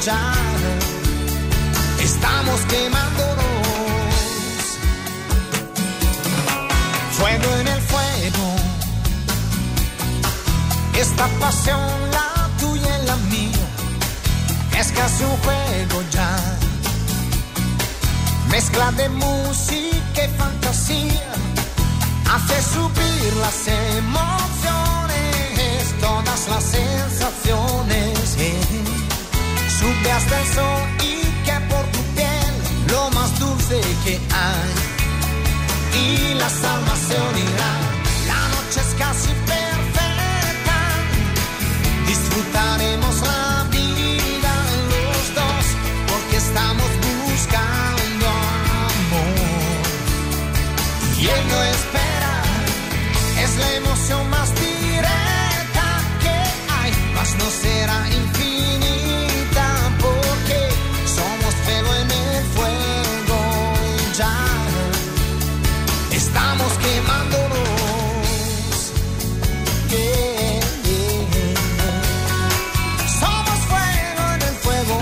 ya estamos quemándonos. Fuego en el fuego, esta pasión, la tuya y la mía, es casi un juego ya. Mezcla de música y fantasía hace subir las emociones, todas las sensaciones. Sube hasta el sol y que por tu piel lo más dulce que hay. Y las almas se unirán, la noche es casi perfecta. Disfrutaremos la vida los dos, porque estamos buscando amor. Y él no espera, es la emoción más directa que hay, mas no será infinita, porque somos fuego en el fuego y ya estamos quemándonos. Somos fuego en el fuego.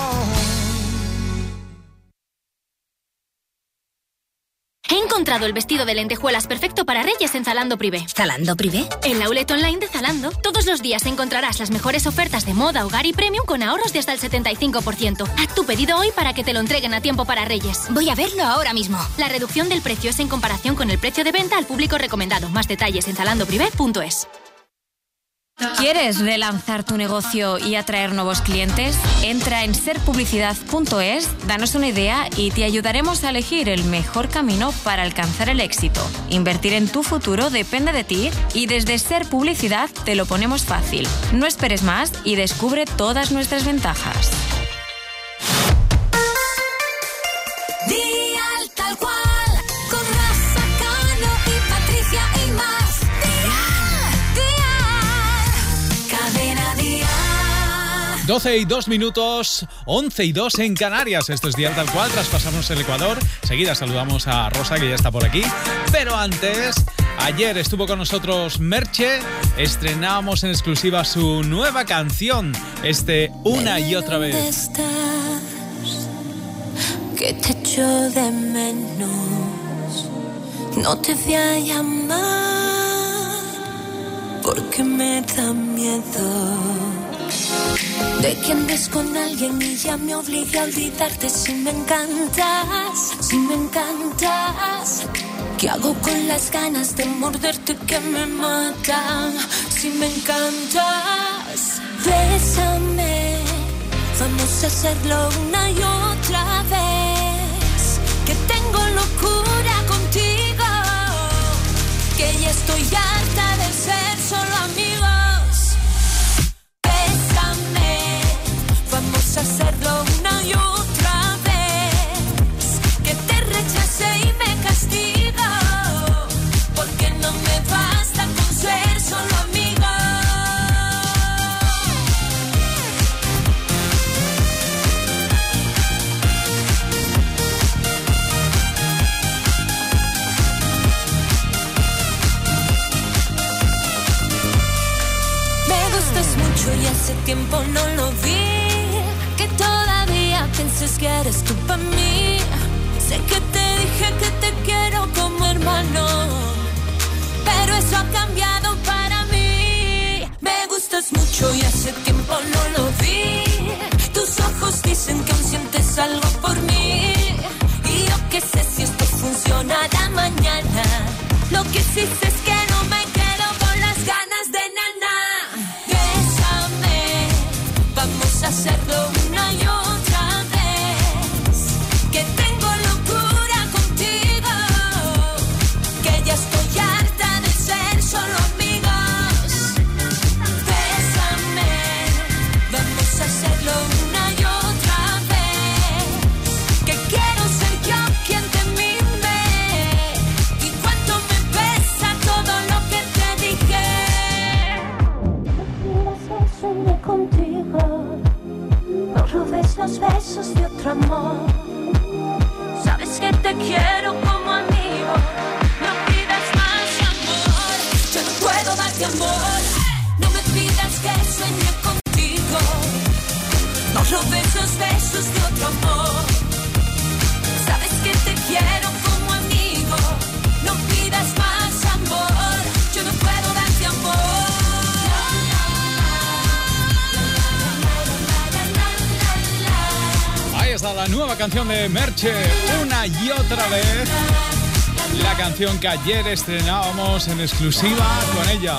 He encontrado el vestido de lentejuelas perfecto para Reyes en Zalando Privé. ¿Zalando Privé? En la outlet online de Zalando, todos los días encontrarás las mejores ofertas de moda, hogar y premium con ahorros de hasta el 75%. Haz tu pedido hoy para que te lo entreguen a tiempo para Reyes. Voy a verlo ahora mismo. La reducción del precio es en comparación con el precio de venta al público recomendado. Más detalles en zalandoprivé.es. ¿Quieres relanzar tu negocio y atraer nuevos clientes? Entra en serpublicidad.es, danos una idea y te ayudaremos a elegir el mejor camino para alcanzar el éxito. Invertir en tu futuro depende de ti y desde Ser Publicidad te lo ponemos fácil. No esperes más y descubre todas nuestras ventajas. Dial tal cual, con Rafa Cano y Patricia y más. 12 y 2 minutos, 11 y 2 en Canarias. Esto es Dial Tal Cual, traspasamos el Ecuador. Seguida saludamos a Rosa, que ya está por aquí. Pero antes, ayer estuvo con nosotros Merche. Estrenábamos en exclusiva su nueva canción, Una y Otra Vez. ¿Dónde estás? Que te echo de menos. No te voy a llamar porque me da miedo de que andes con alguien y ya me obligue a olvidarte. Si me encantas, si me encantas, ¿qué hago con las ganas de morderte que me matan? Si me encantas, bésame, vamos a hacerlo una y otra vez. Que tengo locura contigo, que ya estoy harta de ser solo amigos. Vamos a hacerlo una y otra vez. Que te rechace y me castigo, porque no me basta con ser solo amigos. Me gustas mucho y hace tiempo no lo vi. Que todavía pienses que eres tú para mí. Sé que te dije que te quiero como hermano, pero eso ha cambiado para mí. Me gustas mucho y hace tiempo no lo vi. Tus ojos dicen que aún sientes algo por mí. Y yo qué sé si esto funcionará mañana. Lo que sí sé es que no me quedo con las ganas de nana. Bésame, vamos a hacerlo una y otra vez. Que tengo locura contigo, que ya estoy harta de ser solo amigos. Bésame, vamos a hacerlo una y otra vez. Que quiero ser yo quien te mime. Y cuánto me pesa todo lo que te dije. Soñé contigo, no robes los besos de otro amor. Sabes que te quiero como amigo, no pidas más amor. Yo no puedo darte amor, no me pidas que sueñe contigo. No robes besos de otro amor. Sabes que te quiero como amigo, no pidas más amor, yo no puedo darte amor. Ahí está la nueva canción de Merche, Una y Otra Vez. La canción que ayer estrenábamos en exclusiva con ella.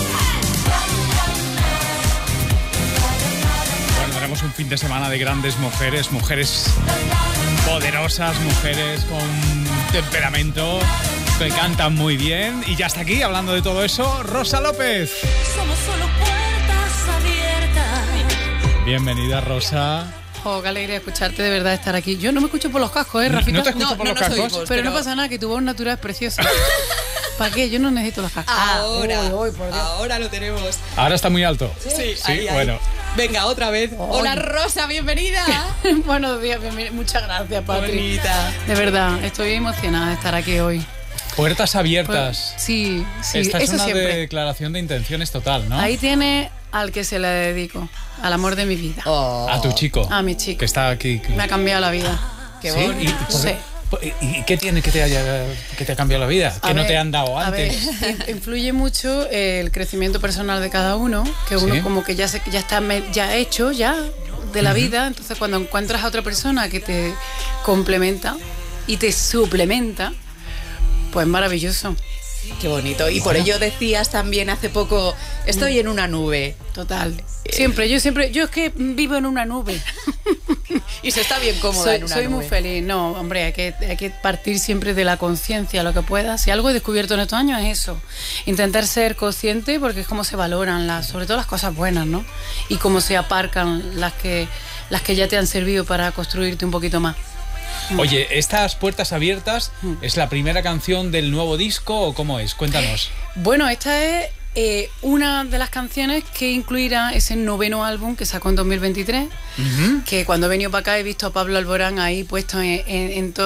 Bueno, tenemos un fin de semana de grandes mujeres, mujeres poderosas, mujeres con temperamento, que cantan muy bien. Y ya está aquí, hablando de todo eso, Rosa López. Somos solo puertas abiertas. Bienvenida, Rosa. Oh, qué alegría escucharte, de verdad, estar aquí. Yo no me escucho por los cascos, Rafita. ¿No te escucho por los cascos? Oímos, pero no pasa nada, que tu voz natural es preciosa. ¿Para qué? Yo no necesito los cascos. Ahora lo tenemos. Ahora está muy alto. Sí, ahí. Bueno. Venga, otra vez. Hola, Rosa, bienvenida. Buenos días, bienvenida. Muchas gracias, Patri. Bonita. De verdad, estoy emocionada de estar aquí hoy. Puertas abiertas. Sí, Esta es eso una siempre. declaración de intenciones total, ¿no? Ahí tiene al que se le dedico, al amor de mi vida. A tu chico. A mi chico. Que está aquí. Me ha cambiado la vida. Qué ¿Sí? bonito. ¿Y qué tiene que te ha cambiado la vida? ¿Qué no te han dado antes? A ver, influye mucho el crecimiento personal de cada uno, que uno como que ya está ya hecho de la vida, entonces cuando encuentras a otra persona que te complementa y te suplementa, pues maravilloso. Qué bonito. Y por ello decías también hace poco, estoy en una nube. Total. Yo es que vivo en una nube. Y se está bien cómoda en una soy nube. muy feliz. No, hombre, hay que partir siempre de la conciencia, lo que puedas. Si algo he descubierto en estos años es eso. Intentar ser consciente, porque es como se valoran sobre todo las cosas buenas, ¿no? Y cómo se aparcan las que ya te han servido para construirte un poquito más. Oye, ¿estas Puertas Abiertas es la primera canción del nuevo disco o cómo es? Cuéntanos. Bueno, esta es una de las canciones que incluirá ese 9º álbum que sacó en 2023, que cuando he venido para acá he visto a Pablo Alborán ahí puesto en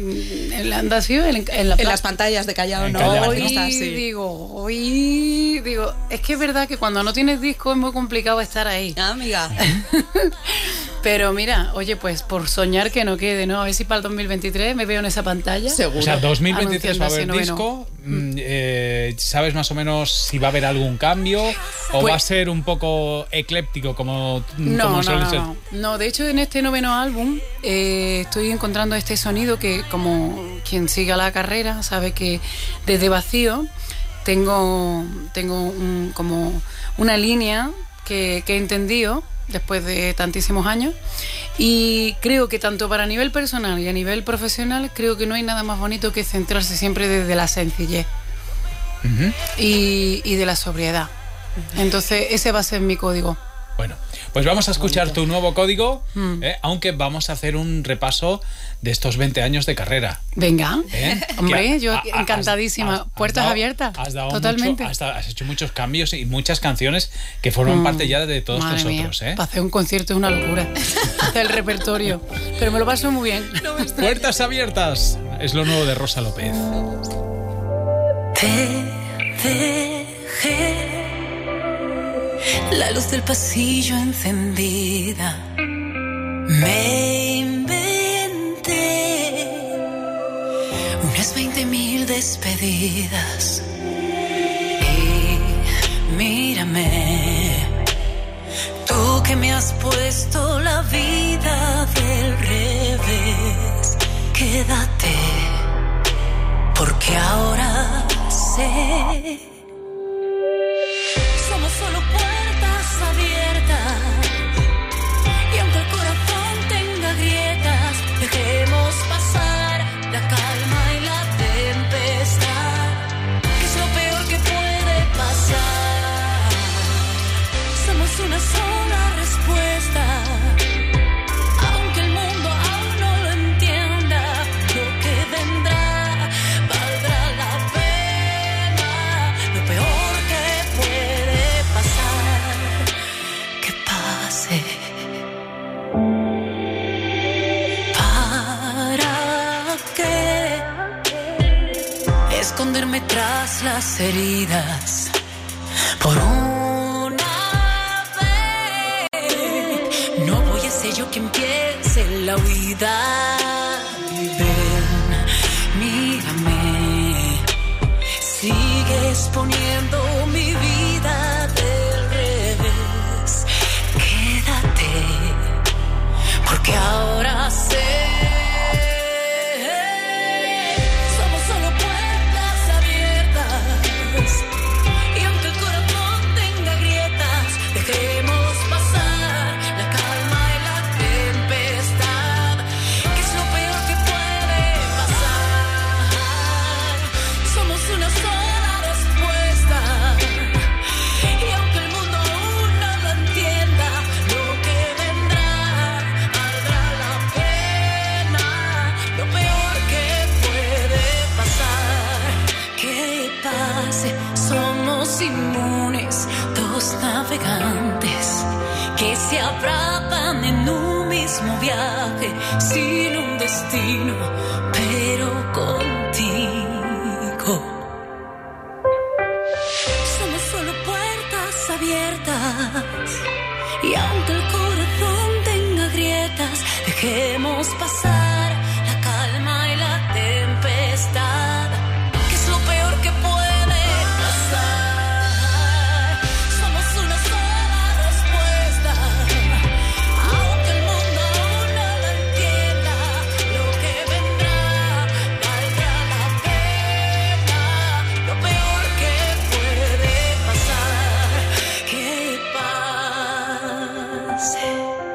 las pantallas de Callao, ¿no? Hoy digo, es que es verdad que cuando no tienes disco es muy complicado estar ahí. Ah, amiga. Pero mira, oye, pues por soñar que no quede, ¿no? A ver si para el 2023 me veo en esa pantalla. Seguro. O sea, 2023 va a haber anunciando disco. ¿Sabes más o menos si va a haber algún cambio o va a ser un poco ecléptico como suele ser? No, de hecho en este 9º álbum estoy encontrando este sonido que, como quien siga la carrera sabe que desde Vacío tengo como una línea que he entendido después de tantísimos años, y creo que tanto para nivel personal y a nivel profesional creo que no hay nada más bonito que centrarse siempre desde la sencillez y de la sobriedad. Entonces ese va a ser mi código. Bueno, pues vamos a escuchar tu nuevo código, aunque vamos a hacer un repaso de estos 20 años de carrera. Venga, hombre, yo encantadísima. Puertas abiertas, totalmente. Has hecho muchos cambios y muchas canciones que forman parte ya de todos Madre nosotros. Mía, para hacer un concierto es una locura el repertorio, pero me lo paso muy bien. Puertas abiertas es lo nuevo de Rosa López. Te dejé la luz del pasillo encendida. Me inventé unas 20.000 despedidas. Y mírame, tú que me has puesto la vida del revés. Quédate, porque ahora sé. Somos solo puertas abiertas, y aunque el corazón tenga grietas, dejemos pasar la calma y la tempestad, que es lo peor que puede pasar. Somos una sola respuesta, aunque el mundo aún no lo entienda, lo que vendrá valdrá la pena. Lo peor que puede pasar, que pase. ¿Para qué esconderme tras las heridas? Por una vez no voy a ser yo que empiece la huida. Ven, mírame, sigues poniendo mi vida del revés. Quédate, porque ahora sé. Somos solo puertas abiertas, y aunque el corazón tenga grietas, dejemos pasar la calma y la tempestad, que es lo peor que puede pasar. Somos una sola respuesta, y aunque el mundo aún no lo entienda, lo que vendrá valdrá la pena. Lo peor que puede pasar, que pase. Somos inmunes, dos navegantes que se abrazan en un mismo viaje, sin un destino, pero contigo. Somos solo puertas abiertas, y aunque el corazón tenga grietas, dejemos pasar la calma y la tempestad, que es lo peor que puede pasar. Somos una sola respuesta, aunque el mundo aún no lo entienda, lo que vendrá valdrá la pena. Lo peor que puede pasar, que pase.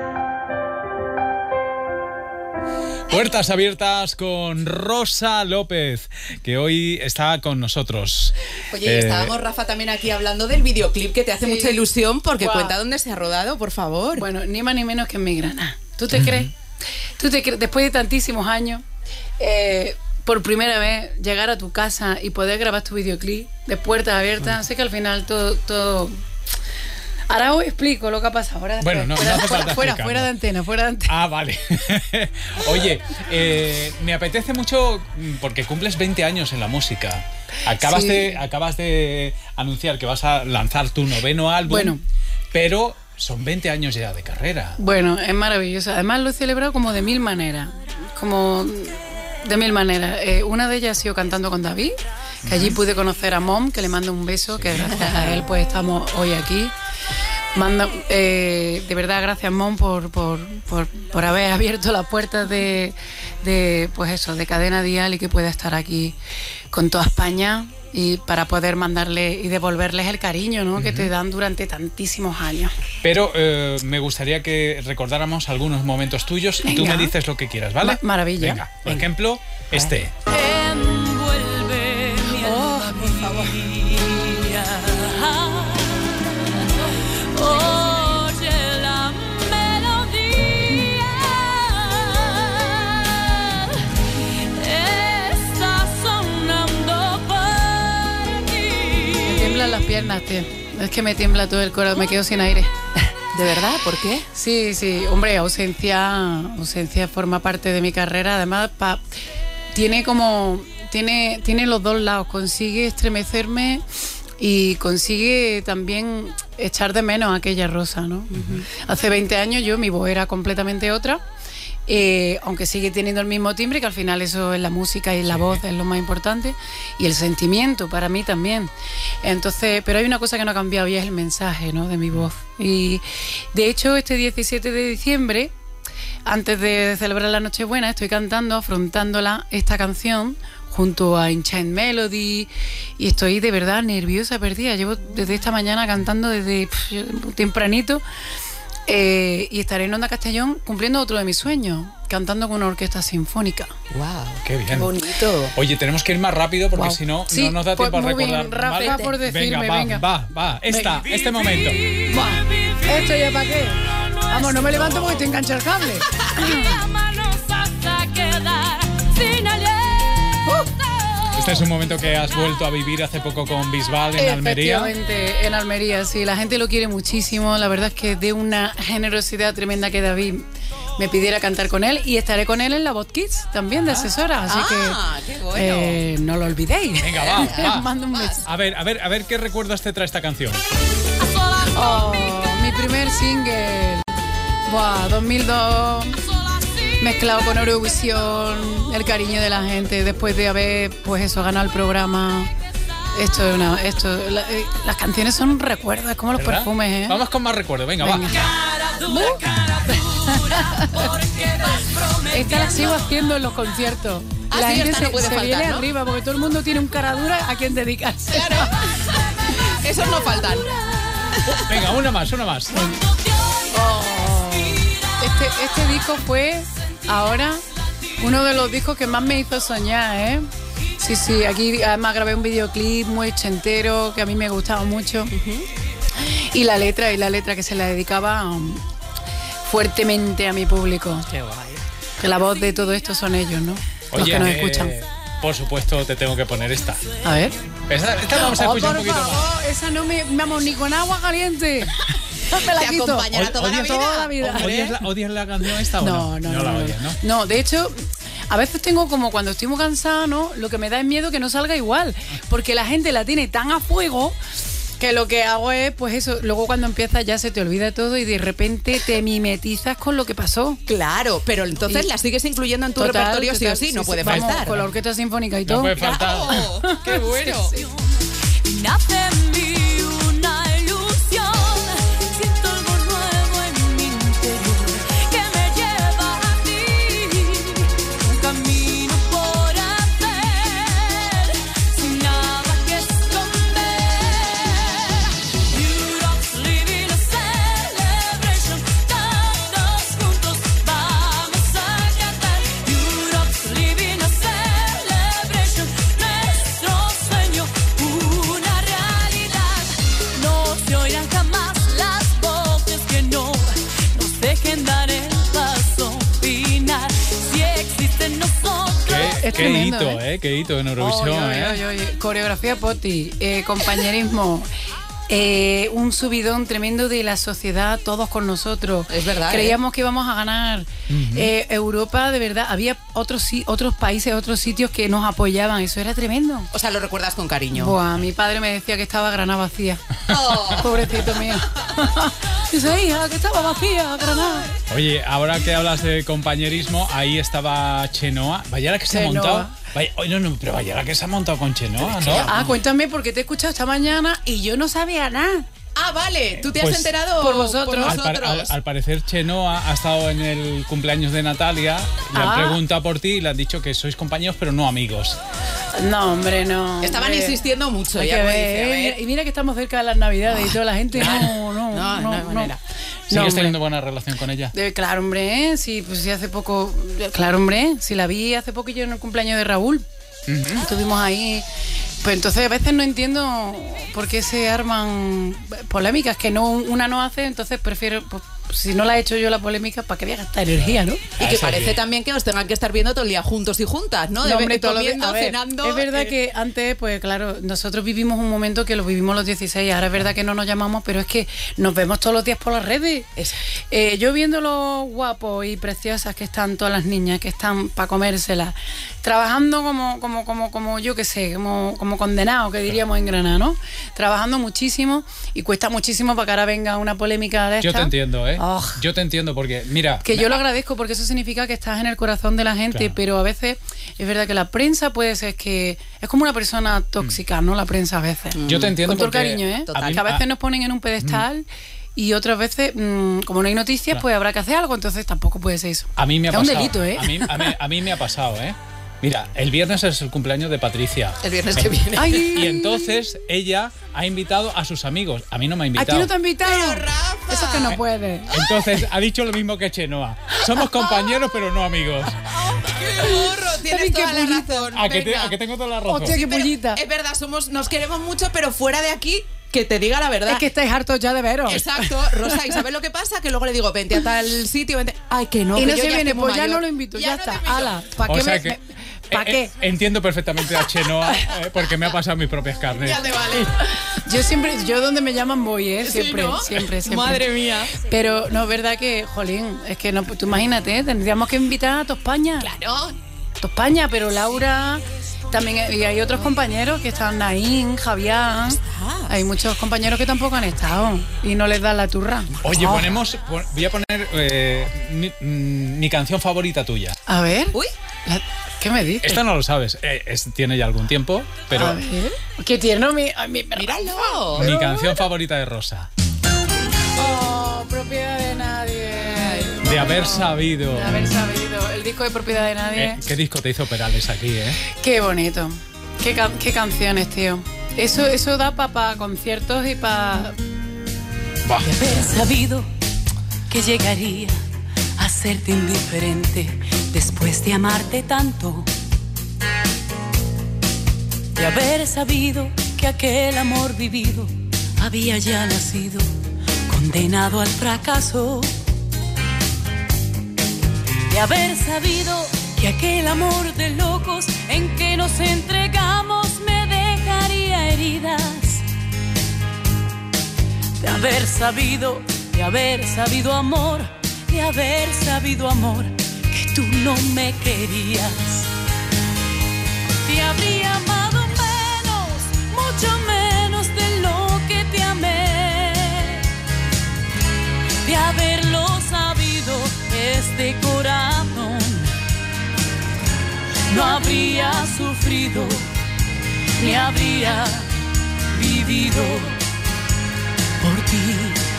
Puertas abiertas con Rosa López, que hoy está con nosotros. Oye, estábamos, Rafa, también aquí hablando del videoclip que te hace mucha ilusión, porque Guau. cuenta dónde se ha rodado, por favor. Bueno, ni más ni menos que en mi Granada. ¿Tú te crees? ¿Tú te crees? Después de tantísimos años, por primera vez llegar a tu casa y poder grabar tu videoclip de puertas abiertas, sé que al final todo... Ahora os explico lo que ha pasado. Ahora Bueno, no hace falta fuera explicarlo. de antena, fuera de antena. Ah, vale. Oye, me apetece mucho porque cumples 20 años en la música. Acabas Sí. de anunciar que vas a lanzar tu 9º álbum, Bueno. pero son 20 años ya de carrera. Bueno, es maravilloso. Además lo he celebrado como de mil maneras. Una de ellas ha sido cantando con David, que allí pude conocer a Mom, que le mando un beso, que gracias a él pues estamos hoy aquí. De verdad, gracias Mom por haber abierto las puertas de pues eso, de Cadena Dial, y que pueda estar aquí con toda España, y para poder mandarle y devolverles el cariño, ¿no? que te dan durante tantísimos años. Pero me gustaría que recordáramos algunos momentos tuyos y tú Venga. me dices lo que quieras, ¿vale? Maravilla. Venga, por ejemplo, este. Envuelve mi alma, por favor. Oye la melodía, está sonando por ti. Me tiemblan las piernas, tío. Es que me tiembla todo el corazón, me quedo sin aire. ¿De verdad? ¿Por qué? Sí, hombre, ausencia forma parte de mi carrera. Además, tiene los dos lados. Consigue estremecerme y consigue también echar de menos a aquella Rosa, ¿no? Hace 20 años mi voz era completamente otra. Aunque sigue teniendo el mismo timbre, que al final eso es la música y la voz es lo más importante, y el sentimiento para mí también. Entonces, pero hay una cosa que no ha cambiado, y es el mensaje, ¿no? de mi voz. Y de hecho este 17 de diciembre, antes de celebrar la Nochebuena, estoy afrontándola, esta canción, junto a Enchant Melody, y estoy de verdad nerviosa, perdida. Llevo desde esta mañana cantando desde tempranito. Y estaré en Onda Castellón cumpliendo otro de mis sueños, cantando con una orquesta sinfónica. ¡Wow! Qué bien. ¡Qué bonito! Oye, tenemos que ir más rápido porque Wow. si no, Sí, no nos da pues tiempo a muy recordar. bien, Rafa, ¿vale? por decirme, venga. Va. Este momento. Buah, ¿esto ya para qué? Vamos, no me levanto porque te engancha el cable. Este es un momento que has vuelto a vivir hace poco con Bisbal en Almería. Efectivamente, en Almería, sí. La gente lo quiere muchísimo. La verdad es que de una generosidad tremenda que David me pidiera cantar con él, y estaré con él en la Voz Kids también de asesora. Así qué bueno. que no lo olvidéis. Venga, va. Mando un beso. A ver qué recuerdos te trae esta canción. Oh, mi primer single. Buah, 2002, mezclado con Eurovisión, el cariño de la gente, después de haber, pues eso, ganado el programa. Las canciones son un recuerdo, es como los ¿verdad? perfumes, ¿eh? Vamos con más recuerdos, venga. Va. Esta la sigo haciendo en los conciertos. Ah, La sí, gente esta no puede se faltar, viene ¿no? arriba porque todo el mundo tiene un cara dura a quien dedicarse. Claro. Esos no faltan. Venga, una más. Este disco fue ahora uno de los discos que más me hizo soñar, ¿eh? Sí, aquí además grabé un videoclip muy ochentero que a mí me gustaba mucho. Y la letra que se la dedicaba fuertemente a mi público. Qué guay. Que la voz de todo esto son ellos, ¿no? Los Oye, que nos escuchan. por supuesto te tengo que poner esta. A ver. Esta vamos a escuchar un por poquito favor, más. esa no me... Vamos, ni con agua caliente. Me la Te quito. acompañará toda la vida. ¿Odias la canción esta o no? No la odias, ¿no? No, de hecho, a veces tengo como cuando estoy muy cansada, ¿no? Lo que me da es miedo que no salga igual. Porque la gente la tiene tan a fuego que lo que hago es, pues eso, luego cuando empieza ya se te olvida todo y de repente te mimetizas con lo que pasó. Claro, pero entonces la sigues incluyendo en tu repertorio sí o sí, no puede Vamos, faltar. con la orquesta sinfónica y No todo. puede faltar. ¡Oh, ¡qué bueno! Nace en mí una ilusión, siento algo nuevo en mi interior que me lleva a ti, un camino por hacer, sin nada que esconder. Europe's living a celebration, todos juntos vamos a cantar. Europe's living a celebration, nuestro sueño una realidad. No se oirán jamás las voces que no nos dejen dar el paso final. Si existen nosotros. Es Qué tremendo, hito, qué hito en Eurovisión, Oye. Coreografía Poti, compañerismo. Un subidón tremendo de la sociedad, todos con nosotros. Es verdad, Creíamos que íbamos a ganar. Europa, de verdad, había otros países, otros sitios que nos apoyaban. Eso era tremendo. O sea, lo recuerdas con cariño. Buah, mi padre me decía que estaba Granada vacía. Oh. Pobrecito mío. Dice, hija, que estaba vacía Granada. Oye, ahora que hablas de compañerismo, ahí estaba Chenoa. Vaya la que se ha Chenoa. montado. Pero vaya la que se ha montado con Chenoa, ¿no? Ah, cuéntame, porque te he escuchado esta mañana y yo no sabía nada. Ah, vale, tú te has Pues, enterado por vosotros. Al parecer Chenoa ha estado en el cumpleaños de Natalia, le han preguntado por ti y le han dicho que sois compañeros pero no amigos. No, hombre, no. Estaban hombre. insistiendo mucho. Hay Ya que me ver, dice, a ver. y mira que estamos cerca de las Navidades y toda la gente. No hay manera. ¿Sigues hombre. teniendo buena relación con ella? Claro, hombre, sí, pues sí, hace poco. Claro, hombre, sí la vi hace poquillo en el cumpleaños de Raúl. Estuvimos ahí. Pues entonces a veces no entiendo por qué se arman polémicas que una no hace, entonces prefiero, pues, si no la he hecho yo la polémica, ¿para qué voy a gastar energía, no? Y que parece también que os tengan que estar viendo todo el día juntos y juntas, ¿no? No, hombre, todos los comiendo, días. A ver, cenando. es verdad que antes, pues claro, nosotros vivimos un momento que lo vivimos los 16, ahora es verdad que no nos llamamos, pero es que nos vemos todos los días por las redes. Yo viendo lo guapos y preciosas que están todas las niñas, que están para comérselas, trabajando como yo que sé, como condenados, que diríamos en Granada, ¿no? Trabajando muchísimo y cuesta muchísimo para que ahora venga una polémica de esta. Yo te entiendo, ¿eh? Oh. Yo te entiendo porque, mira... Que yo lo agradezco porque eso significa que estás en el corazón de la gente, Claro. pero a veces es verdad que la prensa puede ser que... Es como una persona tóxica, ¿no? La prensa a veces. Yo te entiendo Con todo el porque cariño, ¿eh? a mí- Que a veces nos ponen en un pedestal y otras veces, como no hay noticias, Claro. pues habrá que hacer algo, entonces tampoco puede ser eso. A mí me ha es pasado. un delito, ¿eh? A mí me ha pasado, ¿eh? Mira, el viernes es el cumpleaños de Patricia. El viernes que viene. Ay. Y entonces ella ha invitado a sus amigos. A mí no me ha ¿A invitado. ti no te han invitado? Pero, Rafa. Eso es que no puede. Entonces ha dicho lo mismo que Chenoa. Somos compañeros pero no amigos. ¡Qué burro! Tienes Ay, qué toda la pullita. razón. ¿A que Venga. tengo toda la razón? Hostia, qué Pero pullita. es verdad, nos queremos mucho, pero fuera de aquí, que te diga la verdad. Es que estáis hartos ya de veros. Exacto, Rosa, ¿y sabes lo que pasa? Que luego le digo, vente a tal sitio, vente. Ay, que no. Y que no yo se ya viene, estoy pues muy ya mayor. no lo invito, ya no está. te invito. Ala, ¿para O qué? sea que ¿Para qué? entiendo perfectamente a Chenoa porque me ha pasado mis propias carnes. Ya te vale. Yo donde me llaman voy, ¿eh? Sí, Siempre, ¿no? siempre. Madre mía. Pero no es verdad que, jolín, es que no, tú imagínate, tendríamos que invitar a toda España. Claro. Toda España, pero Laura, también y hay otros compañeros que están Naín, Javier. hay muchos compañeros que tampoco han estado y no les dan la turra. Oye, voy a poner mi canción favorita tuya. A ver. Uy. ¿Qué me dices? Esto no lo sabes, tiene ya algún tiempo, pero... A ver. Qué tierno mi Míralo. Mi canción favorita de Rosa. Oh, propiedad de nadie. De haber sabido. De haber sabido. El disco de Propiedad de Nadie. ¿Qué disco te hizo Perales aquí, Qué bonito. Qué canciones, tío. Eso da para conciertos y para... De haber sabido que llegaría a serte indiferente después de amarte tanto. De haber sabido que aquel amor vivido había ya nacido condenado al fracaso. De haber sabido que aquel amor de locos en que nos entregamos me dejaría heridas. De haber sabido amor, de haber sabido amor que tú no me querías. Te habría amado menos, mucho menos de lo que te amé. De haberlo sabido, este corazón no habría sufrido ni habría vivido por ti.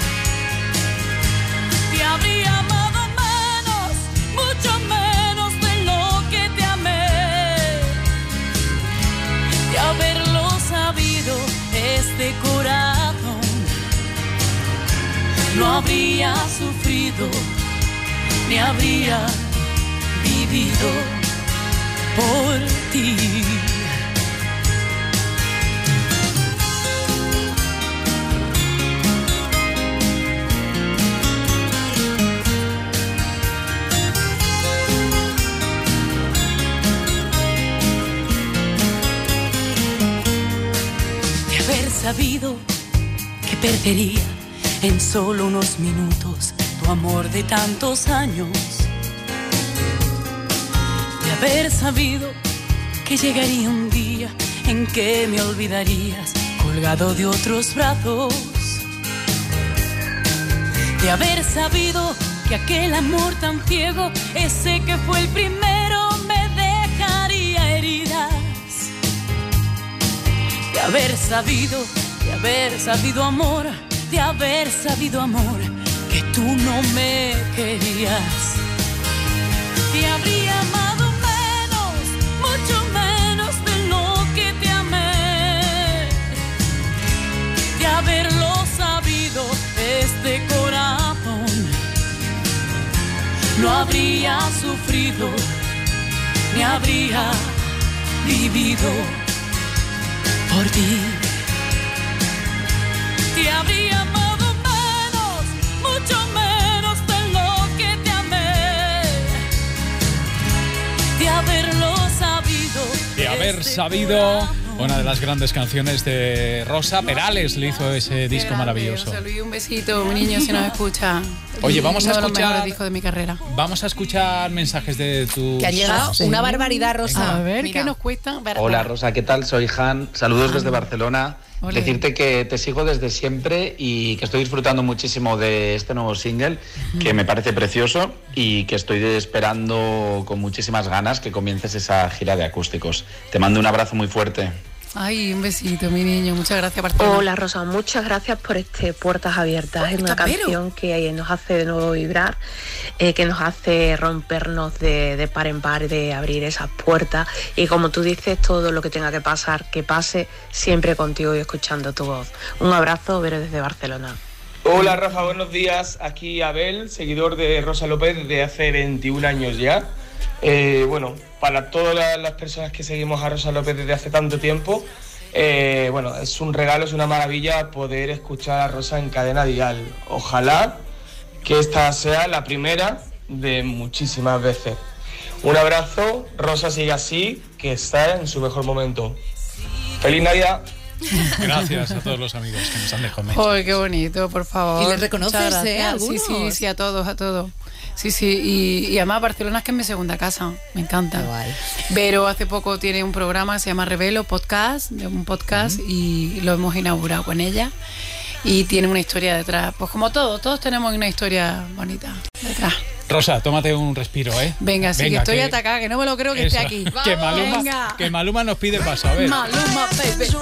Te habría amado menos, mucho menos de lo que te amé. De haberlo sabido, este corazón no habría sufrido ni habría vivido por ti. De haber sabido que perdería en solo unos minutos tu amor de tantos años. De haber sabido que llegaría un día en que me olvidarías colgado de otros brazos. De haber sabido que aquel amor tan ciego, ese que fue el primero, me dejaría heridas. De haber sabido amor, de haber sabido amor que tú no me querías. Te habría amado menos, mucho menos de lo que te amé. De haberlo sabido, este corazón no habría sufrido ni habría vivido por ti. Te habría amado menos, mucho menos de lo que te amé. De haberlo sabido. De haber sabido, una de las grandes canciones de Rosa. Perales le hizo ese disco maravilloso. Luis, un besito, mi niño, si nos escucha. Oye, vamos a escuchar el disco de mi carrera. Vamos a escuchar mensajes de tu... Que ha llegado una barbaridad, Rosa. A ver, mira. ¿qué nos cuesta? Hola Rosa, ¿qué tal? Soy Han, saludos desde Barcelona. Ole. Decirte que te sigo desde siempre y que estoy disfrutando muchísimo de este nuevo single, que me parece precioso y que estoy esperando con muchísimas ganas que comiences esa gira de acústicos. Te mando un abrazo muy fuerte. Ay, un besito, mi niño. Muchas gracias, Barcelona. Hola Rosa, muchas gracias por Puertas Abiertas. Es una canción que nos hace de nuevo vibrar, que nos hace rompernos de par en par, de abrir esas puertas. Y como tú dices, todo lo que tenga que pasar, que pase, siempre contigo y escuchando tu voz. Un abrazo, Vero, desde Barcelona. Hola Rafa, buenos días. Aquí Abel, seguidor de Rosa López desde hace 21 años ya. Bueno, para todas las personas que seguimos a Rosa López desde hace tanto tiempo, bueno, es un regalo, es una maravilla poder escuchar a Rosa en cadena dial. Ojalá que esta sea la primera de muchísimas veces. Un abrazo, Rosa sigue así, que está en su mejor momento. ¡Feliz Navidad! Gracias a todos los amigos que nos han dejado mensajes. ¡Ay, qué bonito, por favor! ¿Y les reconoces, algunos? Sí, a todos. Sí, y además Barcelona es que es mi segunda casa, me encanta. Guay. Pero hace poco tiene un programa que se llama Revelo Podcast, y lo hemos inaugurado con ella. Y tiene una historia detrás, pues como todos tenemos una historia bonita detrás. Rosa, tómate un respiro, ¿eh? Venga, sí, que estoy atacada, que no me lo creo que esté aquí. Que Maluma nos pide paso, a ver. Maluma, baby.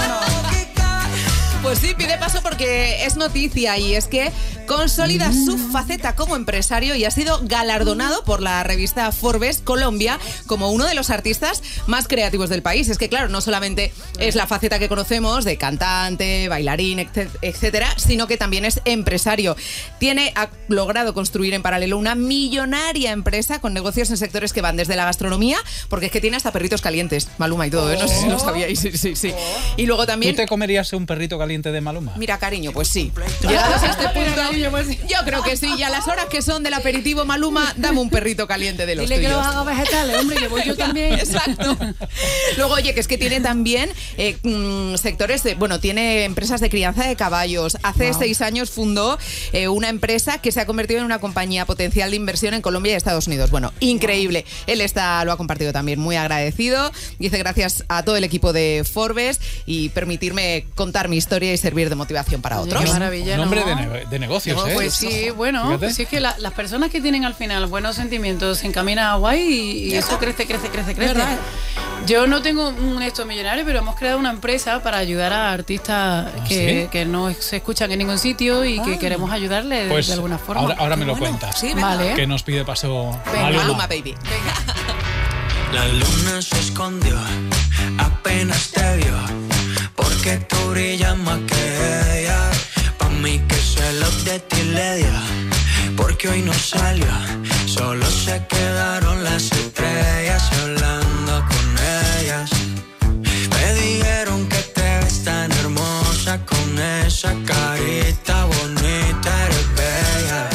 Pues sí, pide paso porque es noticia y es que consolida su faceta como empresario y ha sido galardonado por la revista Forbes Colombia como uno de los artistas más creativos del país. Es que claro, no solamente es la faceta que conocemos de cantante, bailarín, etcétera, sino que también es empresario. Ha logrado construir en paralelo una millonaria empresa con negocios en sectores que van desde la gastronomía, porque es que tiene hasta perritos calientes, Maluma y todo, ¿eh? No sé si lo sabíais. Sí. Y luego también... ¿Tú te comerías un perrito caliente de Maluma? Mira, cariño, pues sí. Llegados a este punto, yo creo que sí. Y a las horas que son del aperitivo, Maluma, dame un perrito caliente de los tuyos. Dile que los haga vegetales, hombre, que voy yo también. Exacto. Luego, oye, que es que tiene también sectores tiene empresas de crianza de caballos. Hace 6 años fundó una empresa que se ha convertido en una compañía potencial de inversión en Colombia y Estados Unidos. Bueno, increíble. Él lo ha compartido también, muy agradecido. Dice gracias a todo el equipo de Forbes y permitirme contar mi historia y servir de motivación para otros. Qué maravilla, ¿no? Nombre de negocios, ¿eh? Pues sí, bueno, pues sí, es que las personas que tienen al final buenos sentimientos se encaminan a guay y eso crece. ¿Verdad? Yo no tengo un esto millonario, pero hemos creado una empresa para ayudar a artistas que no se escuchan en ningún sitio y que queremos ayudarles pues de alguna forma. Ahora me lo cuentas. Sí, vale. Que nos pide paso Maluma, baby. La luna se escondió, apenas te vio, porque tú brillas más que ella. Pa' mí que celos de ti le dio, porque hoy no salió, solo se quedaron las estrellas hablando con ellas. Me dijeron que te ves tan hermosa con esa carita bonita, eres bella.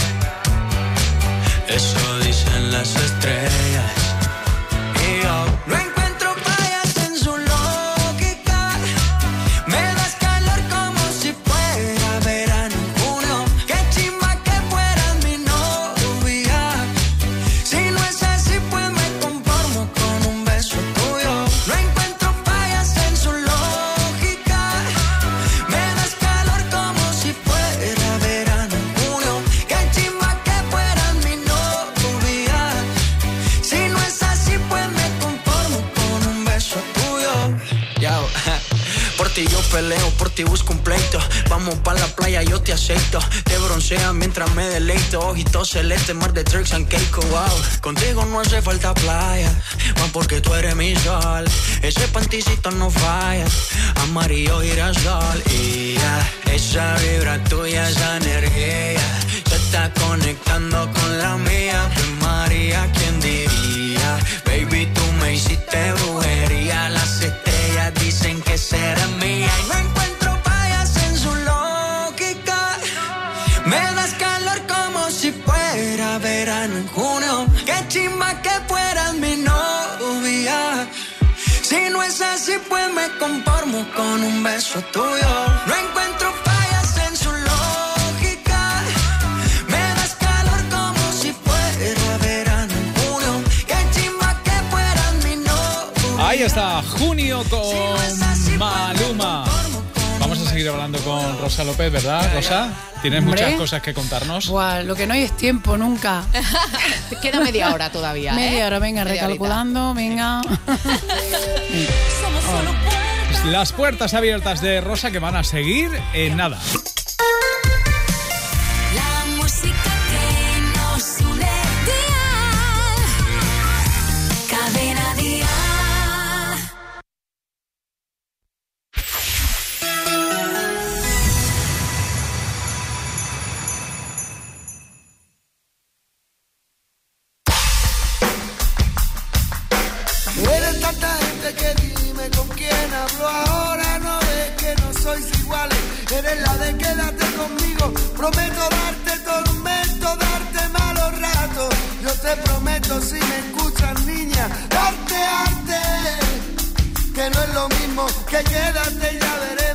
Eso dicen las estrellas. Y yo no encuentro fallas en su lógica. Me das calor como si fuera verano en junio. Qué chimba que fueras mi novia. Si no es así, pues me conformo con un beso tuyo. No encuentro fallas en su lógica. Me das calor como si fuera verano en junio. Qué chimba que fueras mi novia. Si no es así, pues me conformo con un beso tuyo. Yo, por ti yo peleo, por ti busco un pleito. Vamos pa' la playa, yo te acepto. Te bronceas mientras me deleito. Ojitos celeste, mar de Turks and Caicos, wow. Contigo no hace falta playa, más porque tú eres mi sol. Ese panticito no falla, amarillo girasol. Y esa vibra tuya, esa energía, se está conectando con la mía. Pues María, ¿quién diría? Baby, tú me hiciste brujería. Las estrellas dicen que serás mía. Y no encuentro fallas en su lógica. Me das calor como si fuera verano en junio. Qué chimba que fueras mi novia. Si no es así, pues me conformo con un beso tuyo. No encuentro fallas en su lógica. Me das calor como si fuera verano en junio. Qué chimba que fueras mi novia. Ahí está, Junio con Maluma. Vamos a seguir hablando con Rosa López, ¿verdad, Rosa? Tienes muchas cosas que contarnos. Buah, lo que no hay es tiempo nunca. Queda media hora todavía. Media hora, venga, Media recalculando, venga. Las puertas abiertas de Rosa que van a seguir en nada. La música que nos une. Dial. Cadena Dial. Eres tanta gente que dime con quién hablo ahora. No ves que no sois iguales. Eres la de quédate conmigo. Prometo darte tormento, darte malos ratos. Yo te prometo, si me escuchas, niña, darte arte. Que no es lo mismo que quédate y ya veré.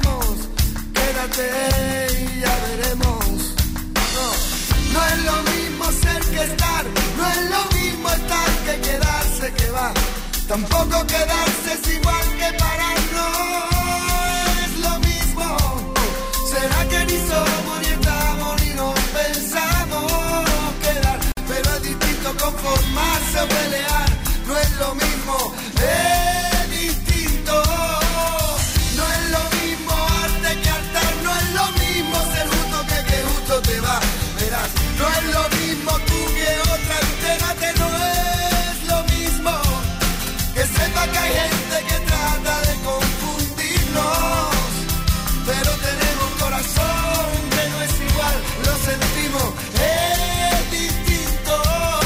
gente y ya veremos. No es lo mismo ser que estar, no es lo mismo estar que quedarse que va. Tampoco quedarse es igual que parar, no es lo mismo. Será que ni somos ni estamos ni nos pensamos quedar, pero es distinto conformarse o pelear, no es lo mismo, es distinto. No es lo mismo arte que altar, no es lo mismo ser justo que justo te va. Verás, no es lo mismo tú que otra, entérate, no es lo mismo. Que sepa que hay gente que trata de confundirnos, pero tenemos corazón que no es igual, lo sentimos, es distinto.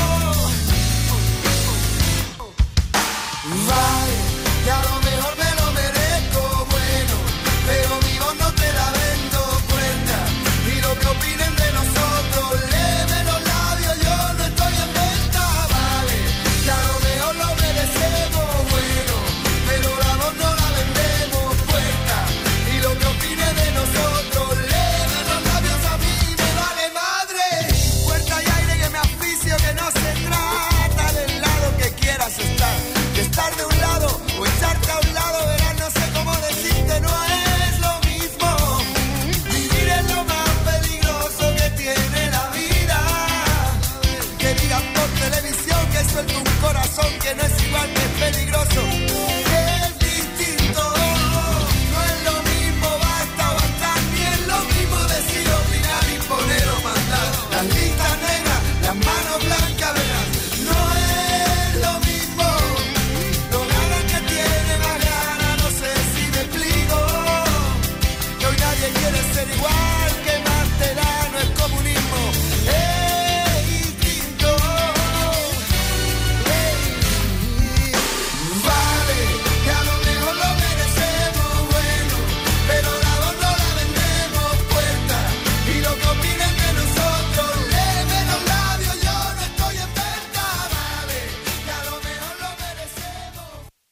Vale, que a lo mejor me lo merezco, bueno, pero mi voz no te la vendo cuenta, y lo que opinen de nosotros, léeme los labios, yo no estoy en venta. Vale, que a lo mejor lo merecemos, bueno, pero la voz no la vendemos puesta, y lo que opinen de nosotros, léeme los labios, a mí me vale madre. Puerta y aire que me asfixio, que no se trata del lado que quieras estar, de estar de un lado o echarte a un lado, verás, no sé cómo decirte, no es lo mismo. Vivir es lo más peligroso que tiene la vida, que digan por televisión que suelto un corazón que no es igual, que es peligroso, que es distinto. No es lo mismo basta o bastar, ni es lo mismo decir, opinar, imponer o mandar. Las listas negras, las manos blancas, verás, no es lo mismo. Lo ganas que tiene más ganas, no sé si me explico. Que hoy nadie quiere ser igual, que más te da, no es comunismo, es distinto. Vale, que a lo mejor lo merecemos, bueno, pero la voz no la vendemos puesta, y lo que opinen de nosotros, léeme los labios, yo no estoy en venta. Vale, que a lo mejor lo merecemos.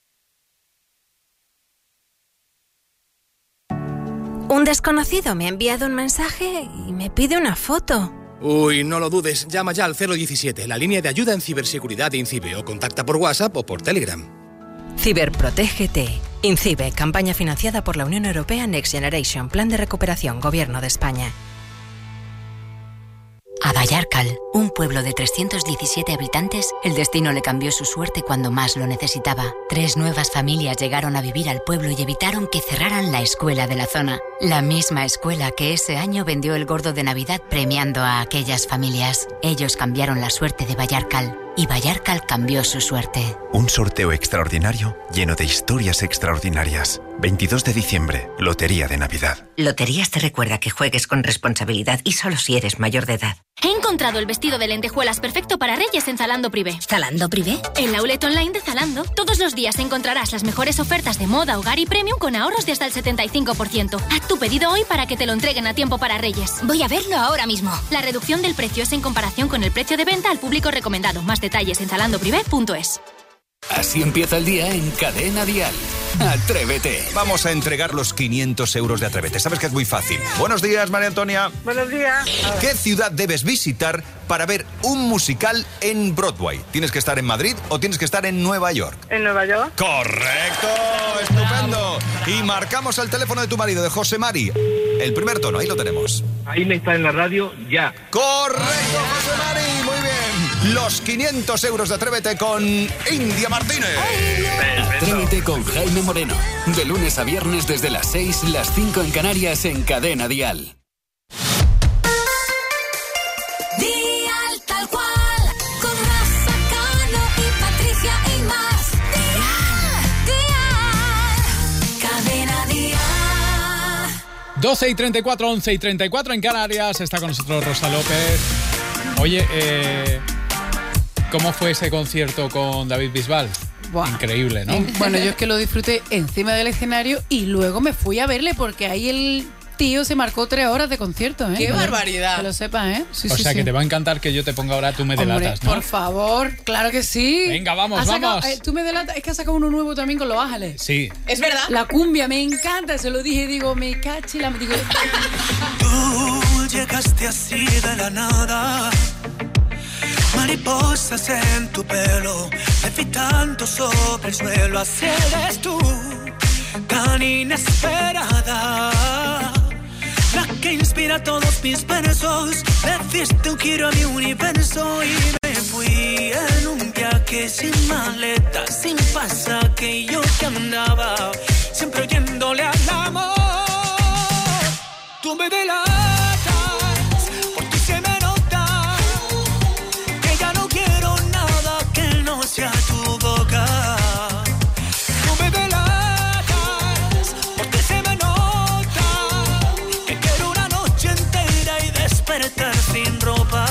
Un desconocido me ha enviado un mensaje y me pide una foto. Uy, no lo dudes, llama ya al 017, la línea de ayuda en ciberseguridad de INCIBE, o contacta por WhatsApp o por Telegram. Ciberprotégete. INCIBE, campaña financiada por la Unión Europea Next Generation, Plan de Recuperación, Gobierno de España. A Vallarcal, un pueblo de 317 habitantes, el destino le cambió su suerte cuando más lo necesitaba. 3 nuevas familias llegaron a vivir al pueblo y evitaron que cerraran la escuela de la zona. La misma escuela que ese año vendió el gordo de Navidad premiando a aquellas familias. Ellos cambiaron la suerte de Vallarcal y Vallarcal cambió su suerte. Un sorteo extraordinario lleno de historias extraordinarias. 22 de diciembre, Lotería de Navidad. Loterías te recuerda que juegues con responsabilidad y solo si eres mayor de edad. He encontrado el vestido de lentejuelas perfecto para Reyes en Zalando Privé. ¿Zalando Privé? En la outlet online de Zalando, todos los días encontrarás las mejores ofertas de moda, hogar y premium con ahorros de hasta el 75%. Haz tu pedido hoy para que te lo entreguen a tiempo para Reyes. Voy a verlo ahora mismo. La reducción del precio es en comparación con el precio de venta al público recomendado. Más detalles en zalandoprivé.es. Así empieza el día en Cadena Dial. Atrévete. Vamos a entregar los 500 euros de Atrévete. Sabes que es muy fácil. Buenos días, María Antonia. Buenos días. ¿Qué ciudad debes visitar para ver un musical en Broadway? ¿Tienes que estar en Madrid o tienes que estar en Nueva York? ¿En Nueva York? ¡Correcto! ¡Estupendo! Y marcamos el teléfono de tu marido, de José Mari. El primer tono, ahí lo tenemos. Ahí me está en la radio, ya. ¡Correcto, José Mari! Muy bien. Los 500 euros de Atrévete con India Martínez. Atrévete con Jaime Moreno. De lunes a viernes desde las 6, las 5 en Canarias en Cadena Dial. Dial tal cual, con Rafa Cano y Patricia y más. Dial, Cadena Dial. 12:34, 11:34 en Canarias. Está con nosotros Rosa López. Oye, ¿cómo fue ese concierto con David Bisbal? Buah. Increíble, ¿no? Bueno, yo es que lo disfruté encima del escenario y luego me fui a verle porque ahí tío se marcó 3 horas de concierto, ¿eh? ¡Qué barbaridad! Que lo sepas, ¿eh? Sí, o sea que te va a encantar que yo te ponga ahora Tú me delatas, ¿no? Por favor, claro que sí. Venga, vamos. Tú me delatas, es que ha sacado uno nuevo también con Los Ángeles. Sí. ¿Es verdad? La cumbia, me encanta, se lo dije, digo, me cachi la... Digo, tú llegaste así de la nada, mariposas en tu pelo, levitando sobre el suelo, así eres tú, tan inesperada, la que inspira todos mis versos, le diste un giro a mi universo y me fui en un viaje sin maleta, sin pasaje, yo que andaba siempre oyéndole al amor. Tú me delatas, por ti se me nota que ya no quiero nada que no sea tu boca. Tú me delatas, por ti se me nota que quiero una noche entera y despertar sin ropa.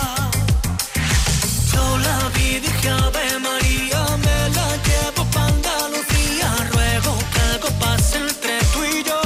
Yo la vi, dije Ave María, me la llevo pa' Andalucía, ruego que algo pase entre tú y yo.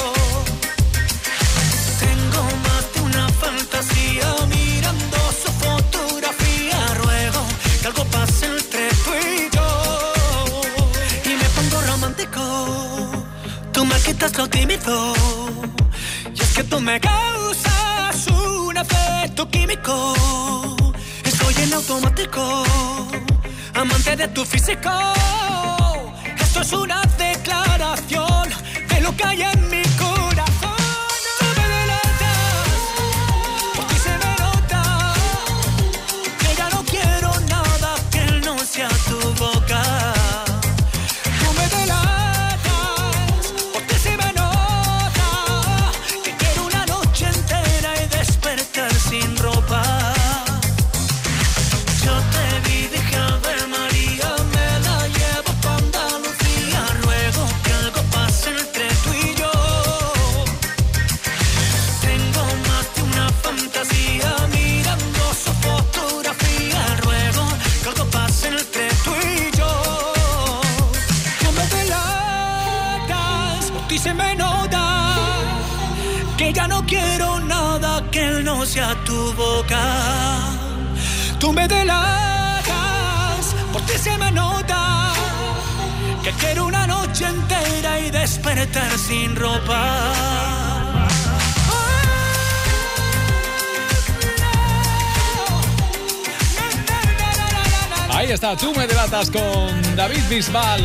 Tengo más de una fantasía mirando su fotografía, ruego que algo pase entre tú y yo. Y me pongo romántico, tú me quitas lo tímido, y es que tú me causas un efecto químico. Estoy en automático, amante de tu físico. Esto es una declaración de lo que hay en mi corazón. Tú me delatas, por ti se me nota que ya no quiero nada que no sea tu boca. Tú me delatas, por ti se me nota que quiero una noche entera y despertar sin ropa. Yo te vi, dije Ave María, me la llevo pa' Andalucía, ruego que algo pase entre tú y yo. Tengo más de una fantasía mirando su fotografía, ruego que algo pase entre tú y yo. Tú me delatas, por ti se me nota que ya no quiero nada que no sea tu boca. Tú me delatas, por ti se me nota que quiero una noche entera y despertar sin ropa. Ahí está, Tú me delatas con David Bisbal.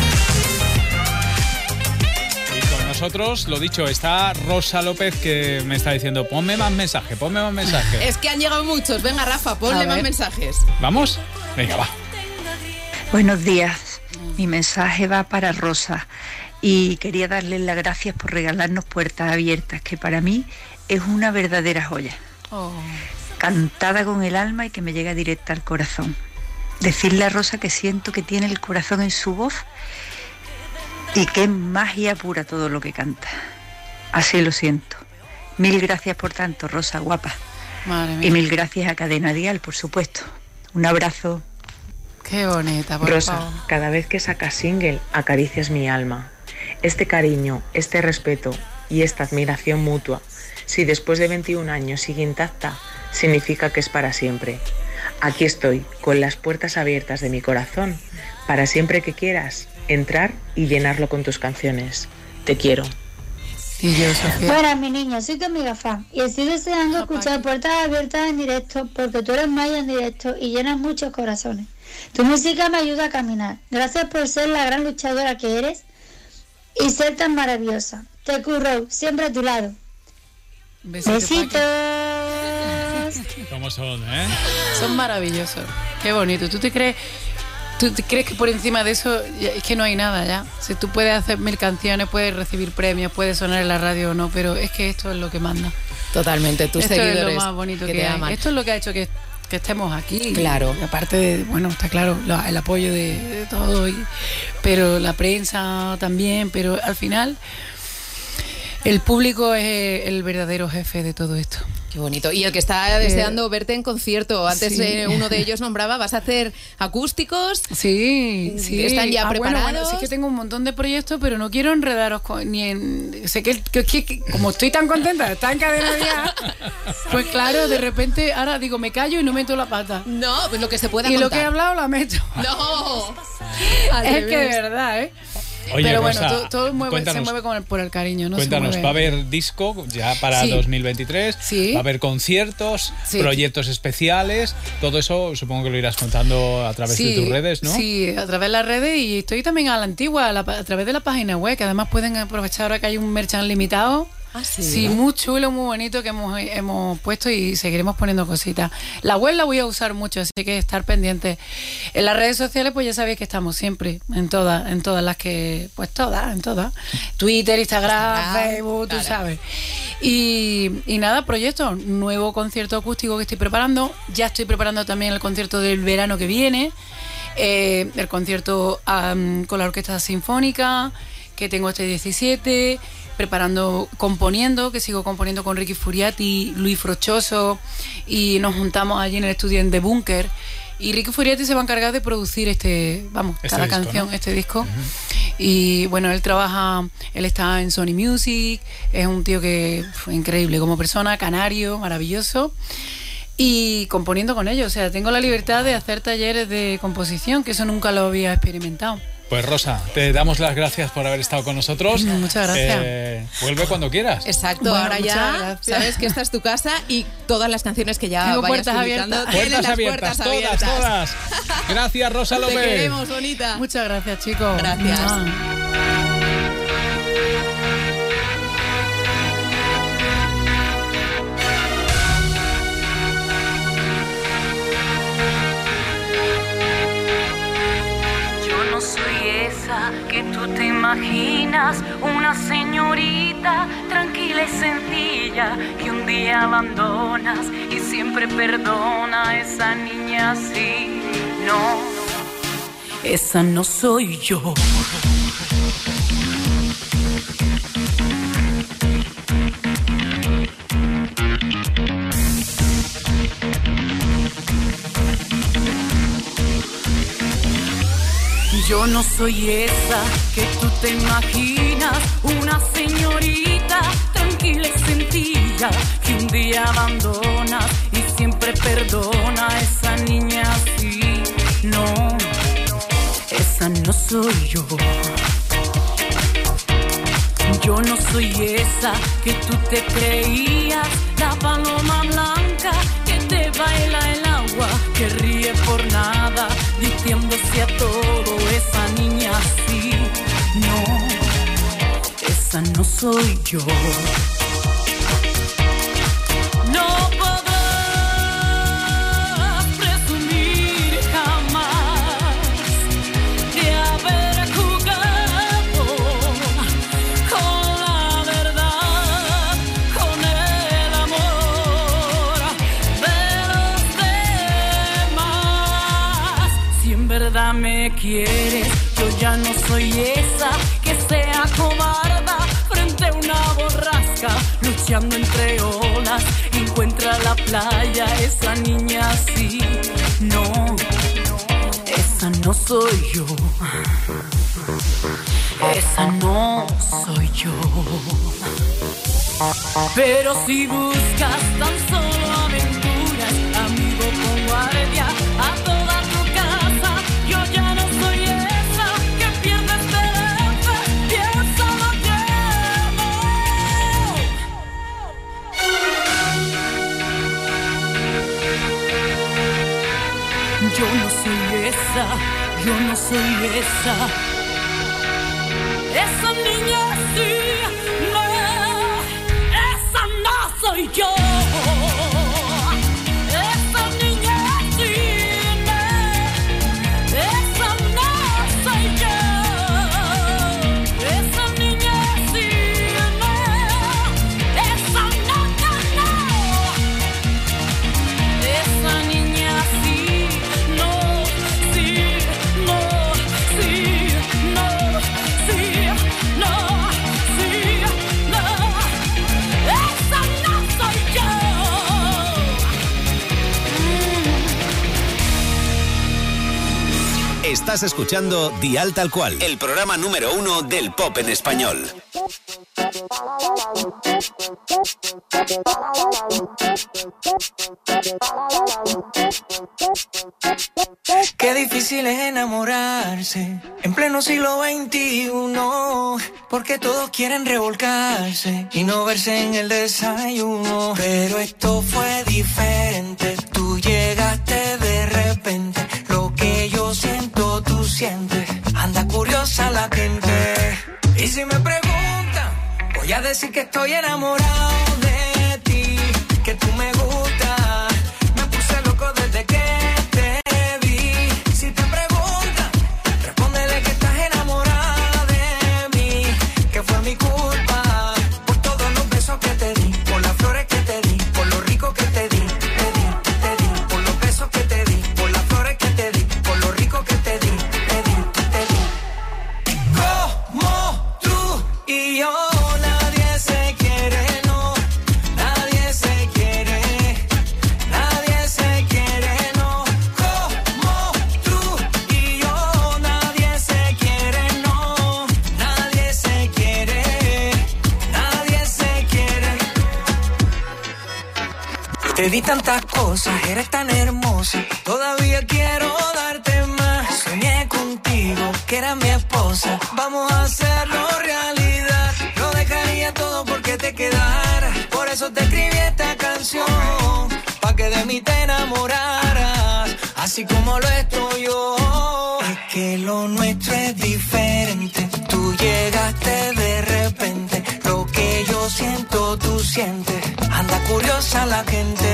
Y con nosotros, lo dicho, está Rosa López, que me está diciendo, ponme más mensajes. Es que han llegado muchos. Venga, Rafa, ponle más mensajes. ¿Vamos? Venga, va. Buenos días. Mi mensaje va para Rosa y quería darle las gracias por regalarnos Puertas Abiertas, que para mí es una verdadera joya. Cantada con el alma y que me llega directa al corazón. Decirle a Rosa que siento que tiene el corazón en su voz y que es magia pura todo lo que canta. Así lo siento. Mil gracias por tanto, Rosa, guapa. Madre mía. Y mil gracias a Cadena Dial, por supuesto. Un abrazo. Qué bonita, por Rosa, favor. cada vez que sacas single, acaricias mi alma. Este cariño, este respeto y esta admiración mutua, si después de 21 años sigue intacta, significa que es para siempre. Aquí estoy, con las puertas abiertas de mi corazón, para siempre que quieras, entrar y llenarlo con tus canciones. Te quiero. Y yo, Sofía. Bueno, mi niña, soy tu amiga fan y estoy deseando escuchar Puertas Abiertas en directo porque tú eres Maya en directo y llenas muchos corazones. Tu música me ayuda a caminar. Gracias por ser la gran luchadora que eres y ser tan maravillosa. Te curro, siempre a tu lado. Besitos. ¿Cómo son, eh? Son maravillosos. Qué bonito. ¿Tú crees que por encima de eso es que no hay nada ya? Si tú puedes hacer 1000 canciones, puedes recibir premios, puedes sonar en la radio o no, pero es que esto es lo que manda. Totalmente, tus esto seguidores es lo más bonito que te hay. aman. Esto es lo que ha hecho que estemos aquí. Claro. Y aparte de, bueno, está claro, el apoyo de todo, pero la prensa también, pero al final El público es el verdadero jefe de todo esto. Qué bonito. Y el que está deseando verte en concierto. Antes uno de ellos nombraba, ¿vas a hacer acústicos? Sí. ¿Están ya preparados? Bueno, sí que tengo un montón de proyectos, pero no quiero enredaros sé que como estoy tan contenta de estar en Cadena Dial, pues claro, de repente, ahora digo, me callo y no meto la pata. No, pues lo que se pueda y contar. Lo que he hablado la meto. No. Es que de verdad, ¿eh? Oye, pero Rosa, bueno, todo se mueve por el cariño, ¿no? Cuéntanos, ¿va a haber disco ya para 2023? Sí. ¿Va a haber conciertos, proyectos especiales? Todo eso supongo que lo irás contando a través de tus redes, ¿no? Sí, a través de las redes, y estoy también a la antigua, a través de la página web, que además pueden aprovechar ahora que hay un merchan limitado. Ah, sí. Sí, muy chulo, muy bonito que hemos puesto, y seguiremos poniendo cositas. La web la voy a usar mucho, así que estar pendientes. En las redes sociales, pues ya sabéis que estamos siempre, en todas las que, pues todas, en todas. Twitter, Instagram, Facebook, tú sabes. Y nada, proyecto, nuevo concierto acústico que estoy preparando. Ya estoy preparando también el concierto del verano que viene, el concierto con la Orquesta Sinfónica, que tengo este 17, componiendo, que sigo componiendo con Ricky Furiati, Luis Frochoso, y nos juntamos allí en el estudio en The Bunker, y Ricky Furiati se va a encargar de producir cada canción, ¿no? Este disco. Uh-huh. Y bueno, él está en Sony Music, es un tío que fue increíble como persona, canario, maravilloso. Y componiendo con ellos, o sea, tengo la libertad de hacer talleres de composición, que eso nunca lo había experimentado. Pues Rosa, te damos las gracias por haber estado con nosotros. Muchas gracias. Vuelve cuando quieras. Exacto, bueno, ahora ya sabes que esta es tu casa y todas las canciones que ya tengo vayas puertas publicando. Abiertas. Puertas abiertas, todas. Gracias, Rosa López. Te queremos, bonita. Muchas gracias, chicos. Gracias. Que tú te imaginas, una señorita tranquila y sencilla que un día abandonas y siempre perdona a esa niña así. No, esa no soy yo. Yo no soy esa que tú te imaginas, una señorita tranquila y sencilla que un día abandonas y siempre perdona a esa niña así. No, esa no soy yo. Yo no soy esa que tú te creías, la paloma blanca que te baila el agua, que ríe por nada, diciéndose a todo, esa niña así. No, esa no soy yo. No podrás presumir jamás de haber jugado con la verdad, con el amor de los demás. Si en verdad me quieres, yo ya no soy esa que sea cobarda frente a una borrasca, luchando entre olas, encuentra la playa, esa niña así. No, esa no soy yo. Esa no soy yo. Pero si buscas tan solo aventuras, amigo, pon guardia a toda tu casa. Yo ya no soy esa que pierde esperanza, piensa lo que amo. Yo no soy esa, yo no soy esa. Esa niña sí, no, esa no soy yo. Esa niña sí, no, esa no soy yo. Esa niña sí, no, esa no, no. Esa niña sí, no, sí, no, sí, no, sí, no, sí. Estás escuchando Dial Tal Cual, el programa número 1 del pop en español. Qué difícil es enamorarse en pleno siglo XXI, porque todos quieren revolcarse y no verse en el desayuno. Pero esto fue diferente, tú llegaste de repente, lo que yo siento tú sientes, anda curiosa la gente. Y si me preguntan, voy a decir que estoy enamorado de ti, que tú me gustas, me puse loco desde que te vi. Si te preguntan, respóndele que estás enamorada de mí, que fue mi culpa, por todos los besos que te di, por las flores que te di, por lo rico que te di, por los besos que te di, por las flores que te di, por lo rico que te di, como tú y yo. Te di tantas cosas, eres tan hermosa, todavía quiero darte más. Soñé contigo, que eras mi esposa, vamos a hacerlo realidad. Lo dejaría todo porque te quedaras, por eso te escribí esta canción, pa' que de mí te enamoraras, así como lo estoy yo. Es que lo nuestro es diferente, tú llegaste de repente, lo que yo siento tú sientes, anda curiosa la gente.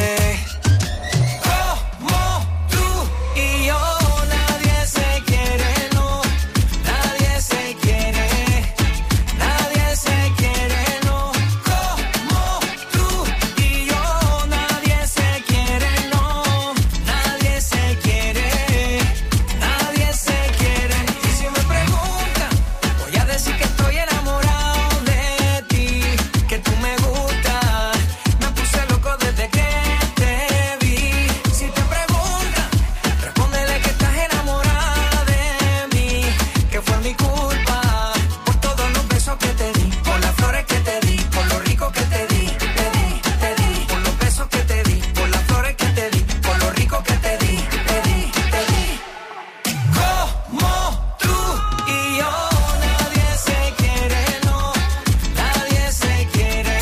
Como tú y yo, nadie se quiere, no, nadie se quiere, nadie se quiere, no. Como tú y yo, nadie se quiere, no, nadie se quiere, nadie se quiere. Y si me preguntan, voy a decir que estoy enamorado de ti, que tú me gustas, me puse loco desde que te vi. Si te preguntan, respóndele que estás enamorada de mí, que fue mi culpa, por todos los besos que te di, por las flores que te di, por lo rico que te di, por los besos que te di, por las flores que te di, por lo rico que te di, Como tú y yo, nadie se quiere, no, nadie se quiere,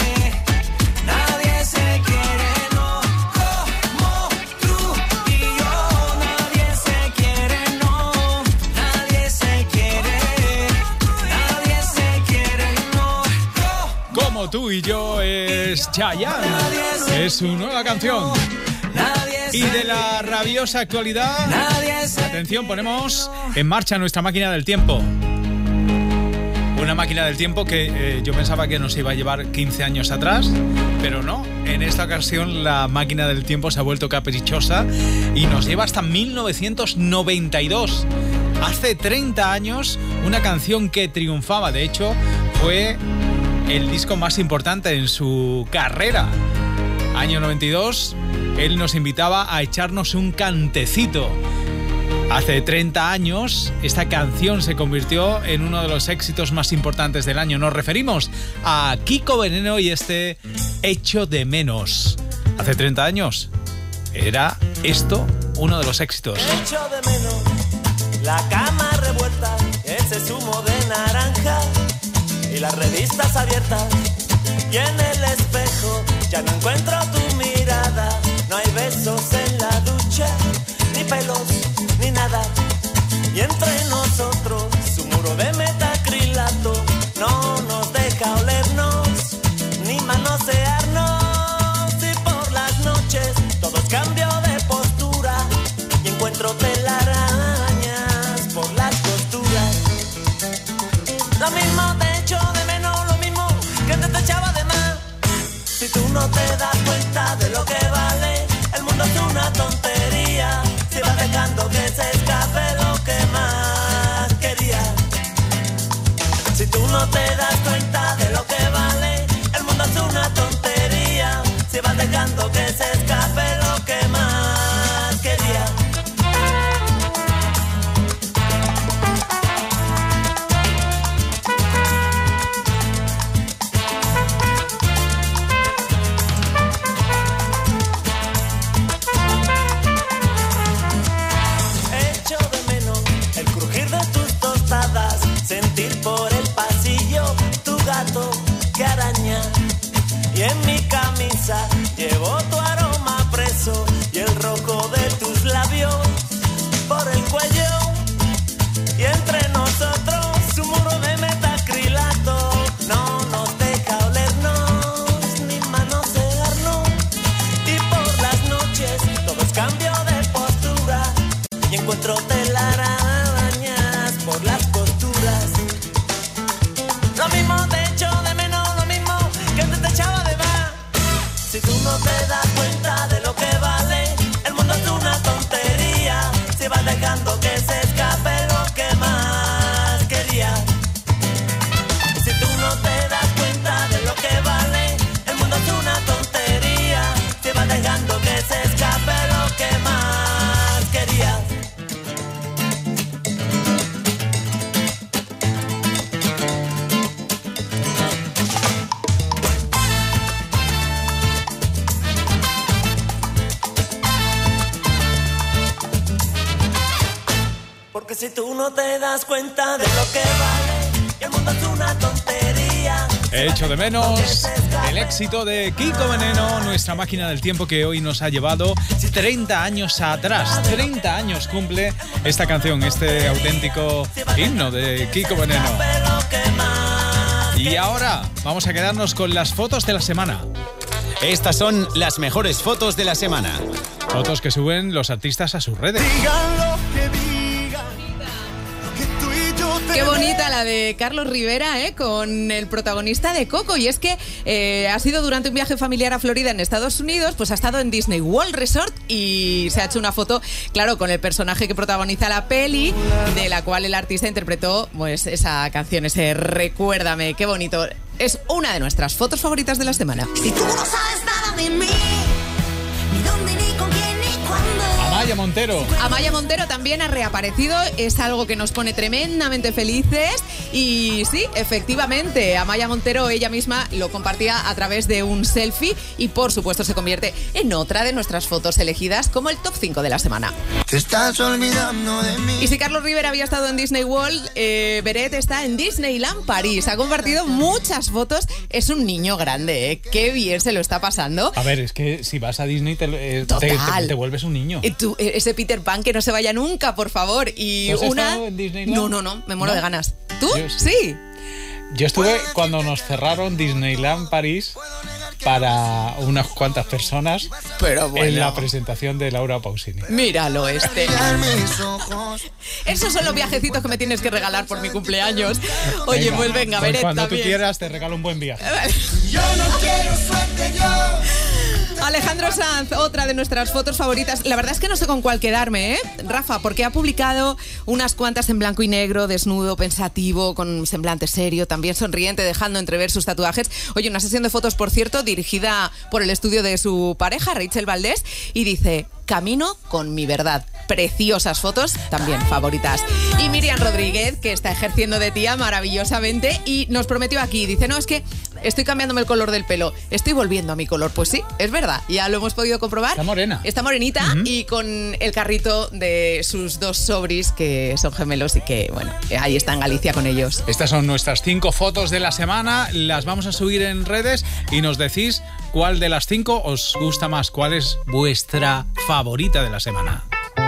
nadie se quiere, no. Como tú y yo, nadie se quiere, no, nadie se quiere, nadie se quiere, no. Como tú y yo es Chayanne, es su nueva canción. Y de la rabiosa actualidad, atención, ponemos en marcha nuestra máquina del tiempo. Una máquina del tiempo que yo pensaba que nos iba a llevar 15 años atrás, pero no. En esta ocasión la máquina del tiempo se ha vuelto caprichosa y nos lleva hasta 1992. Hace 30 años, una canción que triunfaba. De hecho, fue el disco más importante en su carrera. Año 92, él nos invitaba a echarnos un cantecito. Hace 30 años, esta canción se convirtió en uno de los éxitos más importantes del año. Nos referimos a Kiko Veneno y este Echo de Menos. Hace 30 años, era esto uno de los éxitos. Echo de menos la cama revuelta, ese zumo de naranja y las revistas abiertas. Y en el espejo ya no encuentro tu mirada, no hay besos en la ducha, ni pelos, ni nada. Y entre nosotros su muro de metacrilato no nos deja olernos, ni manosearnos. Y por las noches todos cambio de postura y encuentro telarañas por las costuras. Lo mismo te echo de menos, lo mismo que te echaba de más. Si tú no te das cuenta de lo que vale, el mundo es una tontería. Si vas dejando que se escape lo que más quería. Si tú no te das cuenta de lo que vale, el mundo es una tontería. Si vas dejando que se escape lo que más quería. y en mi camisa llevo tu aroma preso y el rojo de tus labios por el cuello y entre nosotros un muro de metacrilato no nos deja olernos ni manosearnos y por las noches todo es cambio de postura y encuentro telarañas por las costuras. Lo mismo te echo de menos, lo mismo que antes te echaba de más. Si tú no te das cuenta de lo que vale, el mundo es una tontería. Si vas dejando que se escape lo que más querías. Si tú no te das cuenta de lo que vale, el mundo es una tontería. Si vas dejando que se escape lo que más querías. Porque si tú no te das cuenta de lo que vale, y el mundo es una tontería. Echo de menos el éxito de Kiko Veneno, nuestra máquina del tiempo que hoy nos ha llevado 30 años atrás. 30 años cumple esta canción, este auténtico himno de Kiko Veneno. Y ahora vamos a quedarnos con las fotos de la semana. Estas son las mejores fotos de la semana. Fotos que suben los artistas a sus redes. Qué bonita la de Carlos Rivera, con el protagonista de Coco. Y es que ha sido durante un viaje familiar a Florida en Estados Unidos, pues ha estado en Disney World Resort y se ha hecho una foto, claro, con el personaje que protagoniza la peli, de la cual el artista interpretó pues esa canción, ese Recuérdame. Qué bonito. Es una de nuestras fotos favoritas de la semana. Si tú no sabes nada de mí, ni dónde, ni con quién, ni cuándo. Amaya Montero. Amaya Montero también ha reaparecido, es algo que nos pone tremendamente felices y sí, efectivamente, Amaya Montero ella misma lo compartía a través de un selfie y por supuesto se convierte en otra de nuestras fotos elegidas como el top 5 de la semana. Te estás olvidando de mí. Y si Carlos Rivera había estado en Disney World, Beret está en Disneyland París, ha compartido muchas fotos, es un niño grande, qué bien se lo está pasando. A ver, es que si vas a Disney te vuelves un niño. Ese Peter Pan que no se vaya nunca, por favor. Y ¿Tú has una. estado en Disneyland? No, me muero de ganas. ¿Tú? Yo Sí. Yo estuve cuando nos cerraron Disneyland París para unas cuantas personas. Pero bueno. En la presentación de Laura Pausini. Míralo este. Esos son los viajecitos que me tienes que regalar por mi cumpleaños. Oye, pues venga, pues Beret cuando también. tú quieras te regalo un buen viaje. Yo no quiero suerte, yo. Alejandro Sanz, otra de nuestras fotos favoritas. La verdad es que no sé con cuál quedarme, Rafa, porque ha publicado unas cuantas en blanco y negro, desnudo, pensativo, con un semblante serio, también sonriente, dejando entrever sus tatuajes. Oye, una sesión de fotos, por cierto, dirigida por el estudio de su pareja, Rachel Valdés, y dice: camino con mi verdad. Preciosas fotos, también favoritas. Y Miriam Rodríguez, que está ejerciendo de tía maravillosamente y nos prometió aquí, dice, no, es que estoy cambiándome el color del pelo, estoy volviendo a mi color. Pues sí, es verdad, ya lo hemos podido comprobar. Está morena. Está morenita y con el carrito de sus dos sobris, que son gemelos y que, bueno, ahí está en Galicia con ellos. Estas son nuestras 5 fotos de la semana, las vamos a subir en redes y nos decís cuál de las 5 os gusta más, cuál es vuestra favorita de la semana.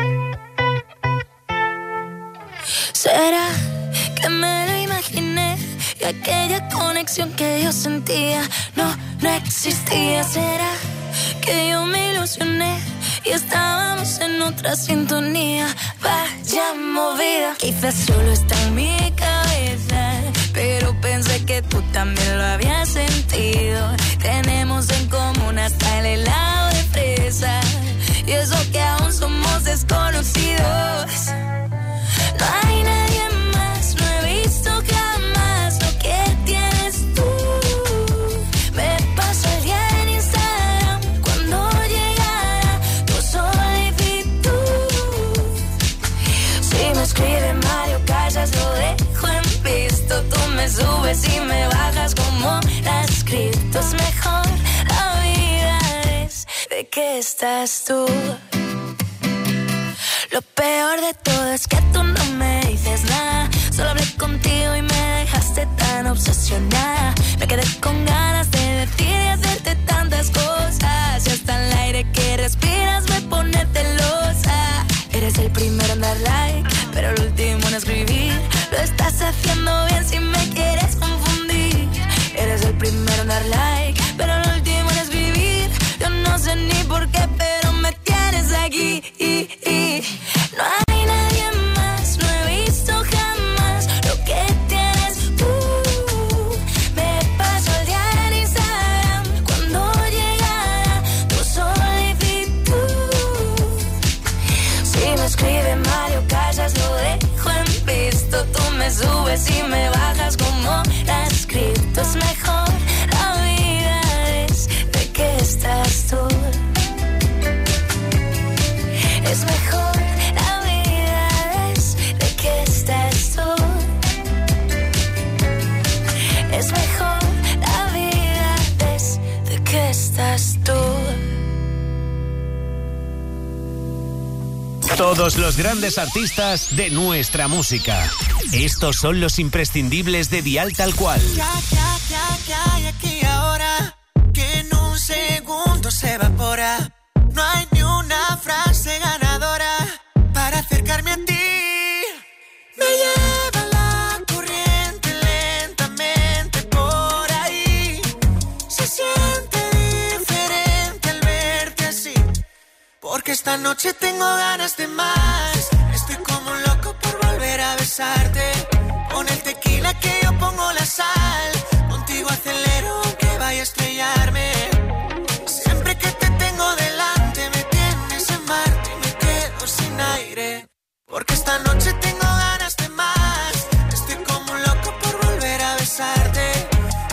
¿Será que me lo imaginé y aquella conexión que yo sentía no existía? ¿Será que yo me ilusioné y estábamos en otra sintonía? Vaya movida, quizás solo está en mi cabeza, pero pensé que tú también lo habías sentido. Tenemos en común hasta el helado de fresa y eso que aún somos desconocidos. No hay nadie más, no he visto jamás lo que tienes tú. Me pasaría en Instagram cuando llegara tu solicitud. Si me escribe Mario Casas lo dejo en visto. Tú me subes y me bajas como las criptos. Mejor la vida es de que estás tú. Lo peor de todo es que tú no me dices nada. Solo hablé contigo y me dejaste tan obsesionada. Me quedé con ganas de decir y hacerte el primero en dar like, pero el último en escribir. Lo estás haciendo bien si me quieres confundir. Eres el primero en dar like, pero el último en escribir. Yo no sé ni por qué, pero me tienes aquí. No hay nadie más, no he visto jamás lo que tienes tú. Me paso el día en Instagram cuando llegara tu solicitud. Si me escribe Mario Casas lo dejo en visto. Tú me subes y me bajas como la escrito. Es mejor la vida desde que estás tú. Es mejor la vida desde que estás tú. Es mejor la vida desde que estás tú. Todos los grandes artistas de nuestra música. Estos son los imprescindibles de Dial Tal Cual. ¿Qué hay aquí ahora? Que en un segundo se evapora. No hay ni una frase ganadora para acercarme a ti. Me lleva la corriente lentamente por ahí. Se siente diferente al verte así. Porque esta noche tengo ganas de más. Estoy como un loco por volver a besarte. Con el tequila que yo pongo la sal. Contigo acelero aunque vaya a estrellarme. Siempre que te tengo delante me tienes en Marte y me quedo sin aire. Porque esta noche tengo ganas de más. Estoy como un loco por volver a besarte.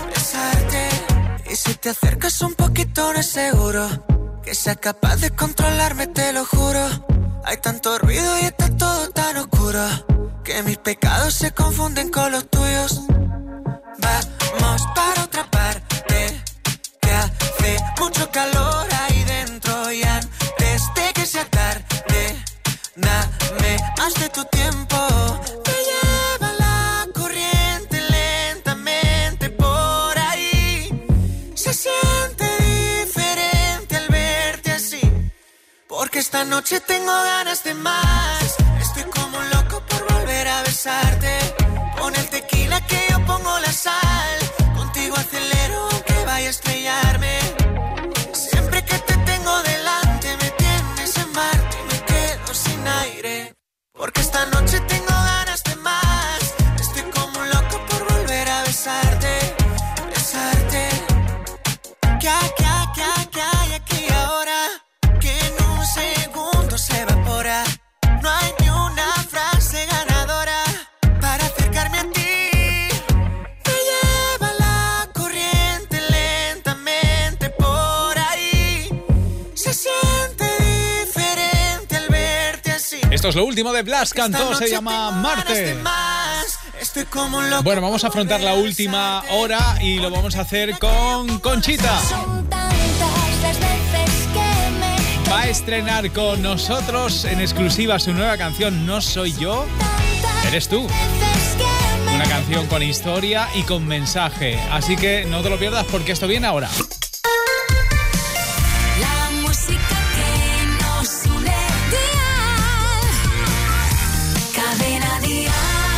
Y si te acercas un poquito no es seguro que sea capaz de controlarme, te lo juro. Hay tanto ruido y está todo tan oscuro que mis pecados se confunden con los tuyos. Vamos para otra parte, que hace mucho calor ahí dentro. Y antes de que sea tarde, dame más de tu tiempo. Me lleva la corriente lentamente por ahí. Se siente diferente al verte así. Porque esta noche tengo ganas de más. Estoy como un loco por volver a besarte. Con el tequila que yo pongo la sal. Contigo acelero aunque vaya a estrellarme. Siempre que te tengo delante me tienes en Marte y me quedo sin aire. Porque esta noche tengo ganas de más. Estoy como un loco por volver a besarte. ¿Qué hay aquí ahora? Que en un segundo se evapora. No hay ni una frase ganadora para acercarme a ti. Me lleva la corriente lentamente por ahí. Se siente diferente al verte así. Esto es lo último de Blas Cantó, se llama Marte. Bueno, vamos a afrontar la última hora y lo vamos a hacer con Conchita. Va a estrenar con nosotros en exclusiva su nueva canción No Soy Yo, Eres Tú. Una canción con historia y con mensaje. Así que no te lo pierdas porque esto viene ahora. La música que nos une. Dial. Cadena Dial.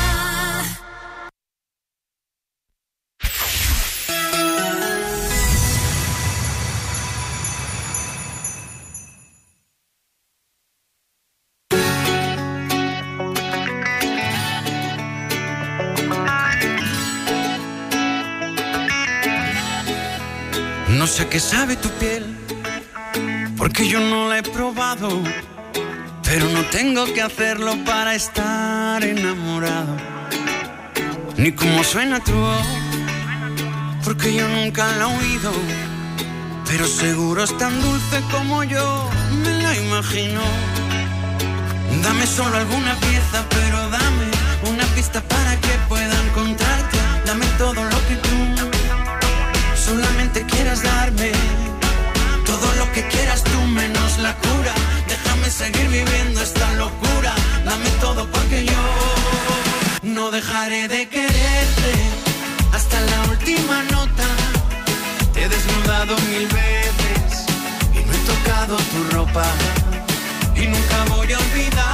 No sé qué sabe tu piel, porque yo no la he probado, pero no tengo que hacerlo para estar enamorado. Ni cómo suena tu voz, porque yo nunca la he oído, pero seguro es tan dulce como yo me la imagino. Dame solo alguna pieza, pero dame una pista para que pueda encontrarte. Dame todo lo que tú solamente quieras darme, todo lo que quieras tú menos la cura. Déjame seguir viviendo esta locura. Dame todo porque yo no dejaré de quererte hasta la última nota. Te he desnudado 1000 veces y no he tocado tu ropa. Y nunca voy a olvidar